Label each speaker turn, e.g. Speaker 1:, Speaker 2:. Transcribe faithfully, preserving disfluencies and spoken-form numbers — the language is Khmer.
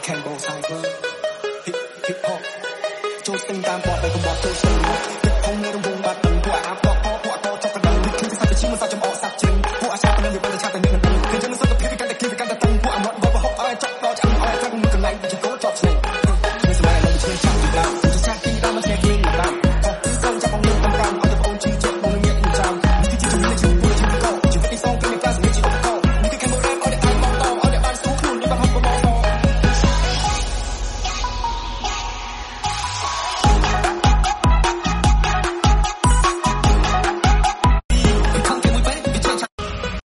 Speaker 1: Campbell Cyber Hip Hip Hop ចូលស្ទឹងតាមបទដែលកំបត់ចូលស្ទឹងទឹកធំនៅ